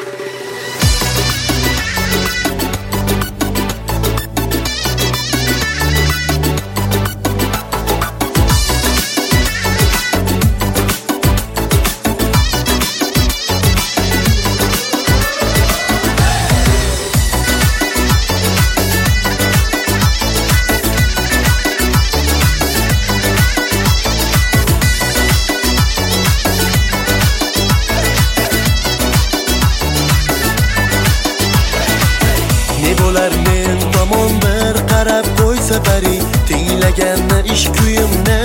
Men tomon bir qarab qo'ysa bari tinglaganni ish kuyimni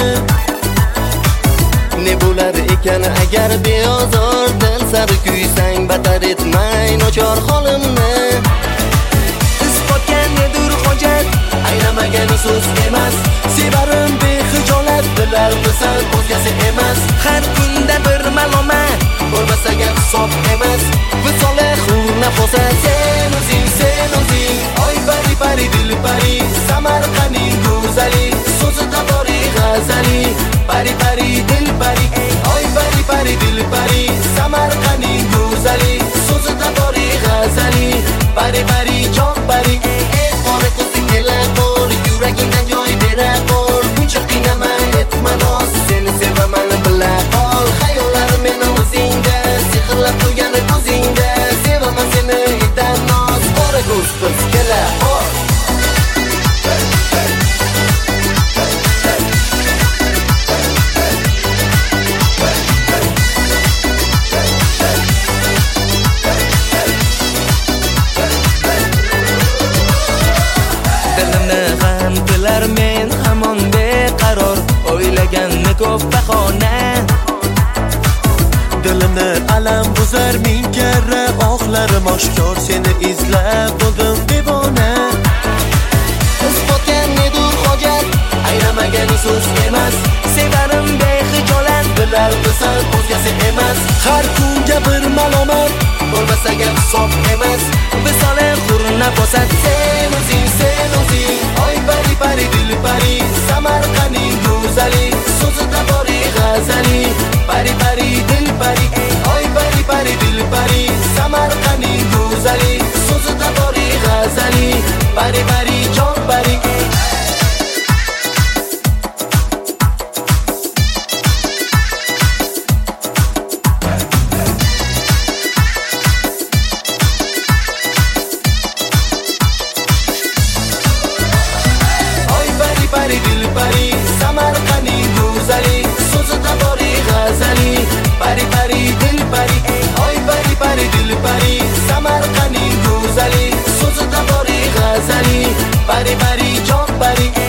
ne bo'lar ekan agar beozor dil sari kuysang batar etmay nochor holimni isbotga nedir hojat aynamagan so'z emas sevarim behijolat bilar bisan o'zgasi emas har kunda bir malomat bo'lmasa gap hisob emas visole hur nafosat sen o'zing oy bari bari dil bari Samarqandning go'zali so'zida bori g'azali bari bari dil bari oy bari bari dil bari Samarqandning go'zali so'zida bori g'azali bari bari jon bari qora ko'zing kelar bor yuragingdan joy berar bor buncha qiynamay etma noz seni sevaman bila ol xayollar meni o'zingda sehrlab qo'ygan ko'zingda sevaman seni etan noz qora ko'z biz kelar men hamon beqaror o'ylaganni ko'p bahona dilimni alam buzar ming karra oqlarim oshkor seni izlab bo'ldim devona isbotga nedir hojat aynamagan so'z emas sevarim behijolat bilar bisan o'zgasi emas har kunga bir malomat bo'lmasa gap hisob emas visole hur nafosat sen o'zing oy bari bari dil bari Samarqandning go'zali so'zida bori g'azali bari bari dil bari oy bari bari dil bari Samarqandning go'zali so'zida bori g'azali bari bari jon bari bari dil bari Samarqandning go'zali so'zida bori g'azali bari bari dil bari oy bari bari dil bari Samarqandning go'zali so'zida bori g'azali bari bari jon bari